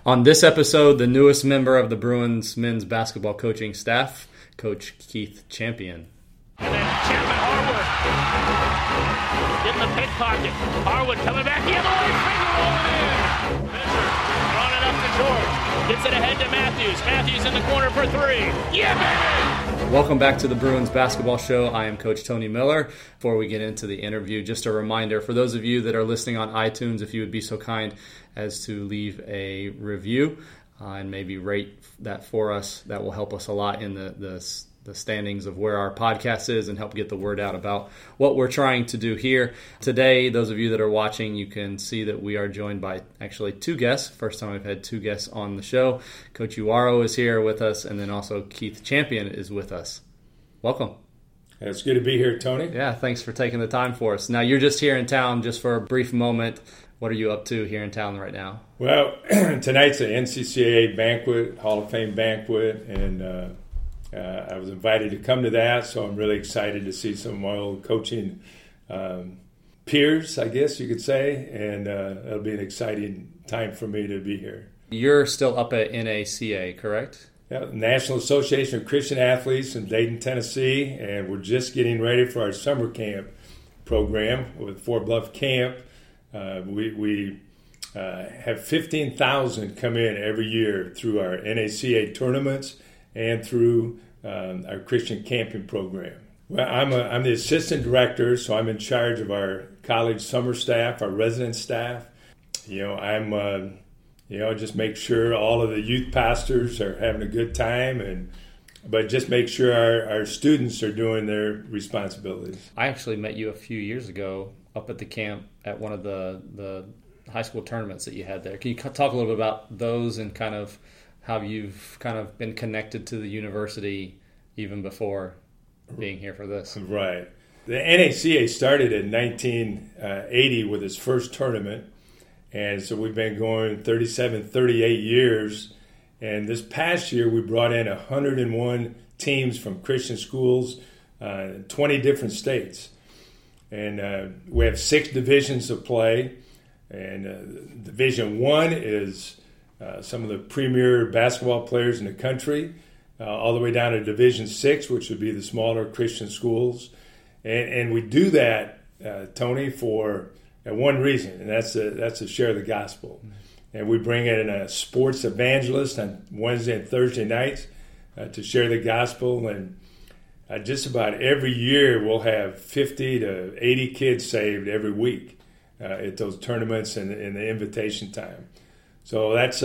On this episode, the newest member of the Bruins men's basketball coaching staff, Coach Keith Champion. And then Chapman Harwood in the pickpocket. Harwood coming back the other way, finger rolling in. Fisher throwing it up to George. Gets it ahead to Matthews. Matthews in the corner for three. Yeah, baby! Welcome back to the Bruins Basketball Show. I am Coach Tony Miller. Before we get into the interview, just a reminder for those of you that are listening on iTunes, if you would be so kind as to leave a review and maybe rate that for us, that will help us a lot in the standings of where our podcast is and help get the word out about what we're trying to do here. Today, those of you that are watching, you can see that we are joined by actually two guests. First time I've had two guests on the show. Coach Uwaro is here with us, and then also Keith Champion is with us. Welcome. It's good to be here, Tony. Yeah, thanks for taking the time for us. Now, you're just here in town just for a brief moment. What are you up to here in town right now? Well, tonight's an NCCAA banquet, Hall of Fame banquet, and I was invited to come to that, so I'm really excited to see some of my old coaching peers, I guess you could say, and it'll be an exciting time for me to be here. You're still up at NACA, correct? Yeah, National Association of Christian Athletes in Dayton, Tennessee, and we're just getting ready for our summer camp program with Fort Bluff Camp. We have 15,000 come in every year through our NACA tournaments and through our Christian camping program. Well, I'm the assistant director, so I'm in charge of our college summer staff, our resident staff. Just make sure all of the youth pastors are having a good time, but just make sure our students are doing their responsibilities. I actually met you a few years ago up at the camp at one of the high school tournaments that you had there. Can you talk a little bit about those and kind of how you've kind of been connected to the university even before being here for this? Right. The NACA started in 1980 with its first tournament, and so we've been going 38 years. And this past year, we brought in 101 teams from Christian schools, 20 different states. And we have 6 divisions of play. And Division 1 is some of the premier basketball players in the country, all the way down to Division 6, which would be the smaller Christian schools. And we do that, Tony, for one reason, and that's to share the gospel. And we bring in a sports evangelist on Wednesday and Thursday nights to share the gospel. And just about every year we'll have 50 to 80 kids saved every week at those tournaments and in the invitation time. So that's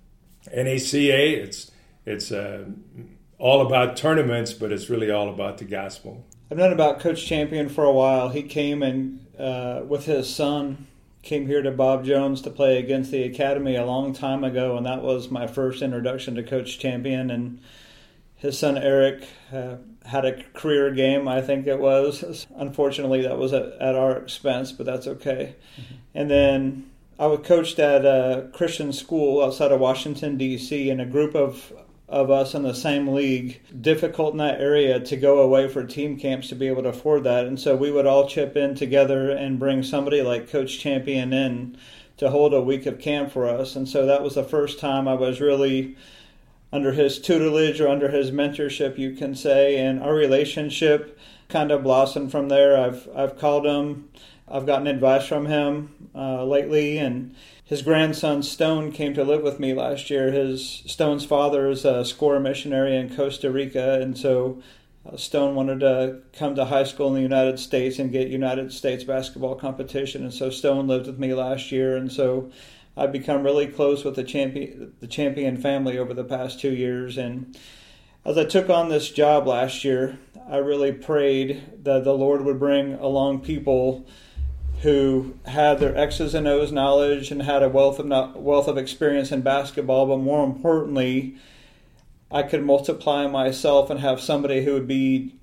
NACA. It's all about tournaments, but it's really all about the gospel. I've known about Coach Champion for a while. He came and with his son came here to Bob Jones to play against the academy a long time ago, and that was my first introduction to Coach Champion. And his son Eric had a career game, I think it was. Unfortunately, that was at our expense, but that's okay. Mm-hmm. And then I was coached at a Christian school outside of Washington, D.C., and a group of us in the same league, difficult in that area to go away for team camps to be able to afford that. And so we would all chip in together and bring somebody like Coach Champion in to hold a week of camp for us. And so that was the first time I was really under his tutelage or under his mentorship, you can say. And our relationship kind of blossomed from there. I've called him. I've gotten advice from him lately, and his grandson Stone came to live with me last year. Stone's father is a scorer missionary in Costa Rica, and so Stone wanted to come to high school in the United States and get United States basketball competition, and so Stone lived with me last year, and so I've become really close with the Champion family over the past 2 years. And as I took on this job last year, I really prayed that the Lord would bring along people who had their X's and O's knowledge and had a wealth of experience in basketball, but more importantly, I could multiply myself and have somebody who would be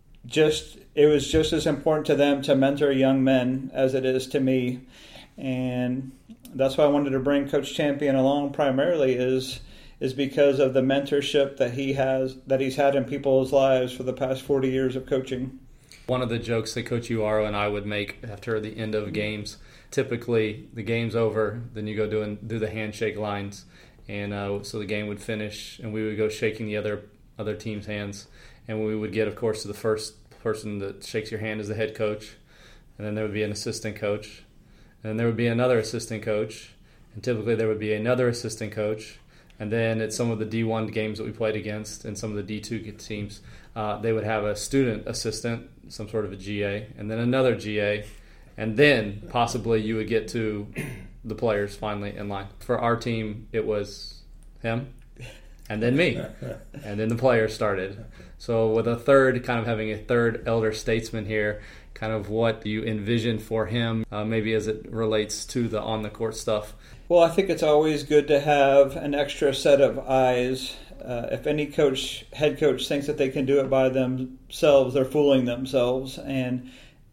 it was just as important to them to mentor young men as it is to me. And that's why I wanted to bring Coach Champion along primarily is because of the mentorship that he's had in people's lives for the past 40 years of coaching. One of the jokes that Coach Uwaro and I would make after the end of games, typically the game's over, then you go do the handshake lines, And so the game would finish, and we would go shaking the other team's hands. And we would get, of course, to the first person that shakes your hand as the head coach. And then there would be an assistant coach. And then there would be another assistant coach. And typically there would be another assistant coach. And then at some of the D1 games that we played against and some of the D2 teams, they would have a student assistant, some sort of a GA, and then another GA. And then possibly you would get to the players finally in line. For our team, it was him and then me. And then the players started. So with having a third elder statesman here, kind of what you envision for him, maybe as it relates to the on-the-court stuff. Well, I think it's always good to have an extra set of eyes. If any head coach thinks that they can do it by themselves, they're fooling themselves. And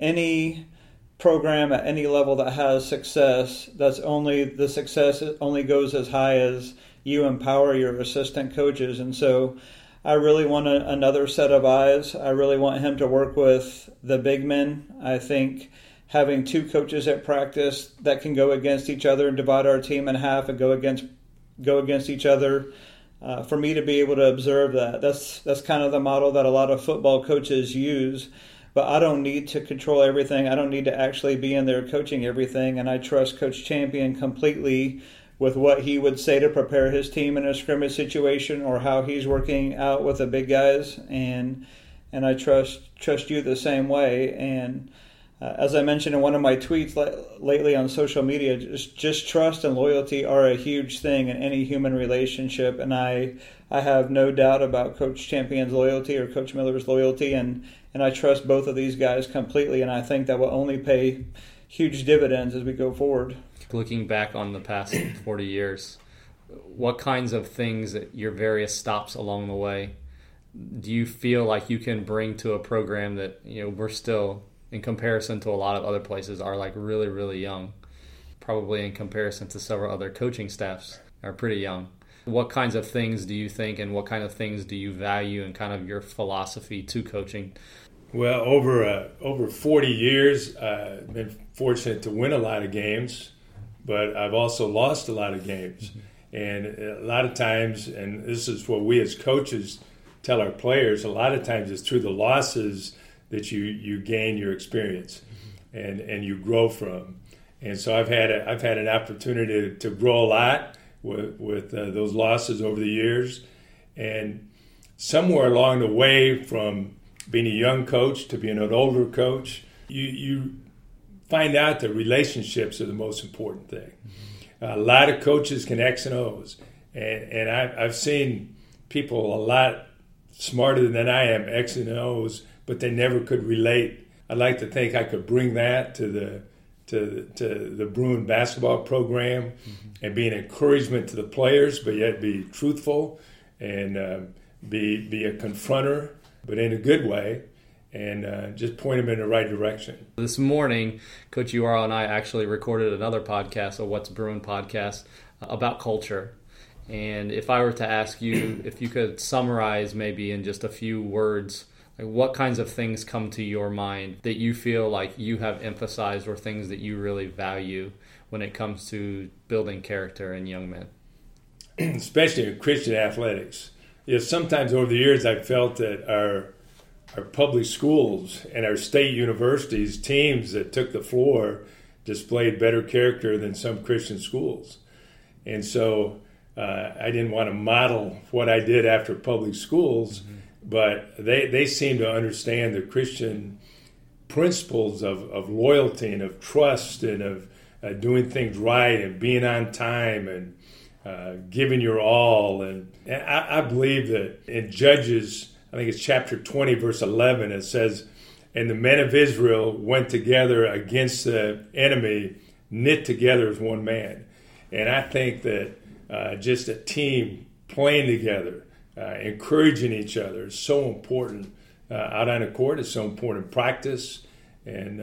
any program at any level that has success, the success only goes as high as you empower your assistant coaches. And so I really want another set of eyes. I really want him to work with the big men. I think having two coaches at practice that can go against each other and divide our team in half and go against each other, for me to be able to observe that's kind of the model that a lot of football coaches use. But I don't need to control everything. I don't need to actually be in there coaching everything. And I trust Coach Champion completely with what he would say to prepare his team in a scrimmage situation or how he's working out with the big guys. And I trust you the same way. And as I mentioned in one of my tweets lately on social media, just trust and loyalty are a huge thing in any human relationship. And I have no doubt about Coach Champion's loyalty or Coach Miller's loyalty. And I trust both of these guys completely. And I think that will only pay huge dividends as we go forward. Looking back on the past 40 years, what kinds of things at your various stops along the way do you feel like you can bring to a program that, we're still, in comparison to a lot of other places, are like really, really young, probably in comparison to several other coaching staffs are pretty young. What kinds of things do you think, and what kind of things do you value in kind of your philosophy to coaching? Well, over 40 years, I've been fortunate to win a lot of games, but I've also lost a lot of games. And a lot of times, and this is what we as coaches tell our players, a lot of times it's through the losses that you gain your experience and you grow from. And so I've had an opportunity to grow a lot with those losses over the years. And somewhere along the way, from being a young coach to being an older coach, you find out that relationships are the most important thing. A lot of coaches can X and O's, and I've seen people a lot smarter than I am X and O's, but they never could relate. I'd like to think I could bring that to the Bruin basketball program and be an encouragement to the players, but yet be truthful and be a confronter, but in a good way. And just point them in the right direction. This morning, Coach Ural and I actually recorded another podcast, a What's Bruin podcast, about culture. And if I were to ask you if you could summarize maybe in just a few words, like what kinds of things come to your mind that you feel like you have emphasized or things that you really value when it comes to building character in young men? Especially in Christian athletics. Sometimes over the years I've felt that our public schools and our state universities, teams that took the floor, displayed better character than some Christian schools. And so I didn't want to model what I did after public schools, but they seem to understand the Christian principles of loyalty and of trust and of doing things right and being on time and giving your all. And I believe that in Judges, I think it's chapter 20, verse 11, it says, "And the men of Israel went together against the enemy, knit together as one man." And I think that just a team playing together, encouraging each other is so important out on the court. It's so important in practice. And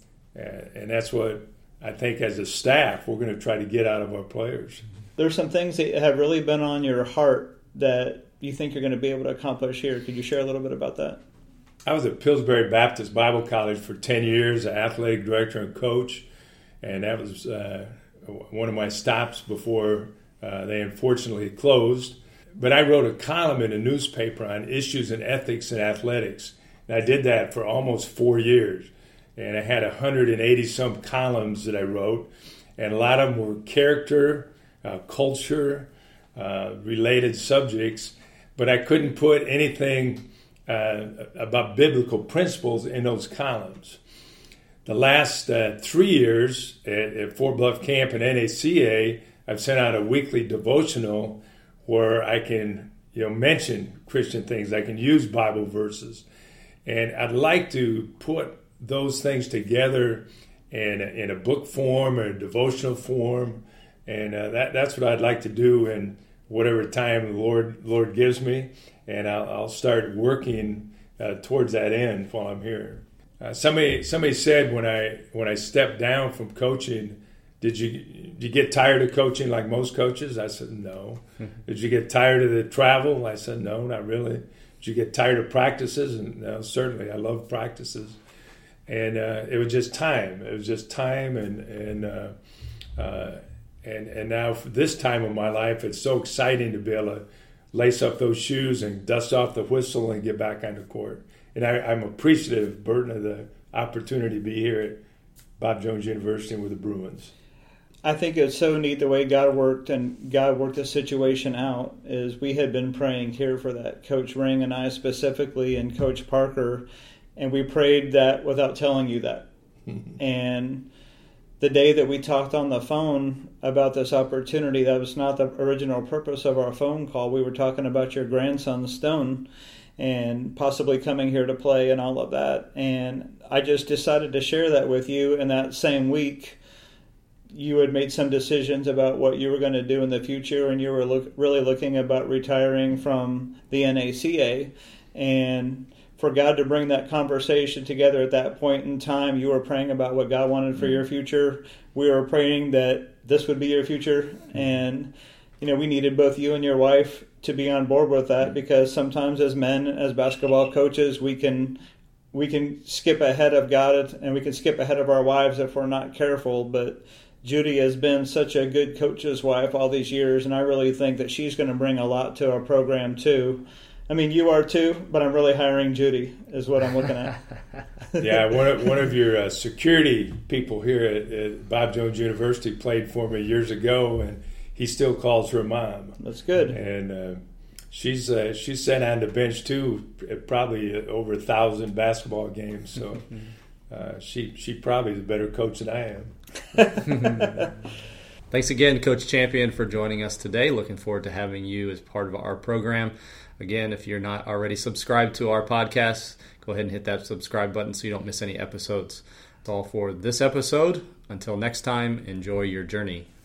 that's what I think as a staff we're going to try to get out of our players. There's some things that have really been on your heart that you think you're going to be able to accomplish here. Could you share a little bit about that? I was at Pillsbury Baptist Bible College for 10 years, an athletic director and coach, and that was one of my stops before They unfortunately closed. But I wrote a column in a newspaper on issues and ethics in athletics. And I did that for almost 4 years. And I had 180-some columns that I wrote. And a lot of them were character, culture, related subjects. But I couldn't put anything about biblical principles in those columns. The last 3 years at Fort Bluff Camp and NACA, I've sent out a weekly devotional where I can, mention Christian things. I can use Bible verses. And I'd like to put those things together in a book form or a devotional form. And that's what I'd like to do in whatever time the Lord gives me. And I'll start working towards that end while I'm here. Somebody said when I stepped down from coaching, did you get tired of coaching like most coaches? I said, no. Did you get tired of the travel? I said, no, not really. Did you get tired of practices? And no, certainly. I love practices. And it was just time. It was just time. And now for this time of my life, it's so exciting to be able to lace up those shoes and dust off the whistle and get back on the court. And I'm appreciative, Burton, of the opportunity to be here at Bob Jones University with the Bruins. I think it's so neat the way God worked, and God worked the situation out. Is we had been praying here for that, Coach Ring and I specifically, and Coach Parker, and we prayed that without telling you that. And the day that we talked on the phone about this opportunity, that was not the original purpose of our phone call. We were talking about your grandson, Stone, and possibly coming here to play and all of that. And I just decided to share that with you. And that same week, you had made some decisions about what you were going to do in the future, and you were really looking about retiring from the NACA. And for God to bring that conversation together at that point in time, you were praying about what God wanted for your future. We were praying that this would be your future. And, we needed both you and your wife to be on board with that, because sometimes as men, as basketball coaches, we can skip ahead of God, and we can skip ahead of our wives if we're not careful. But Judy has been such a good coach's wife all these years, and I really think that she's going to bring a lot to our program too. I mean, you are too, but I'm really hiring Judy is what I'm looking at. Yeah, one of your security people here at Bob Jones University played for me years ago, and he still calls her mom. That's good. And she's sat on the bench too, probably over 1,000 basketball games. So she probably is a better coach than I am. Thanks again, Coach Champion, for joining us today. Looking forward to having you as part of our program. Again, if you're not already subscribed to our podcast, go ahead and hit that subscribe button so you don't miss any episodes. That's all for this episode. Until next time, enjoy your journey.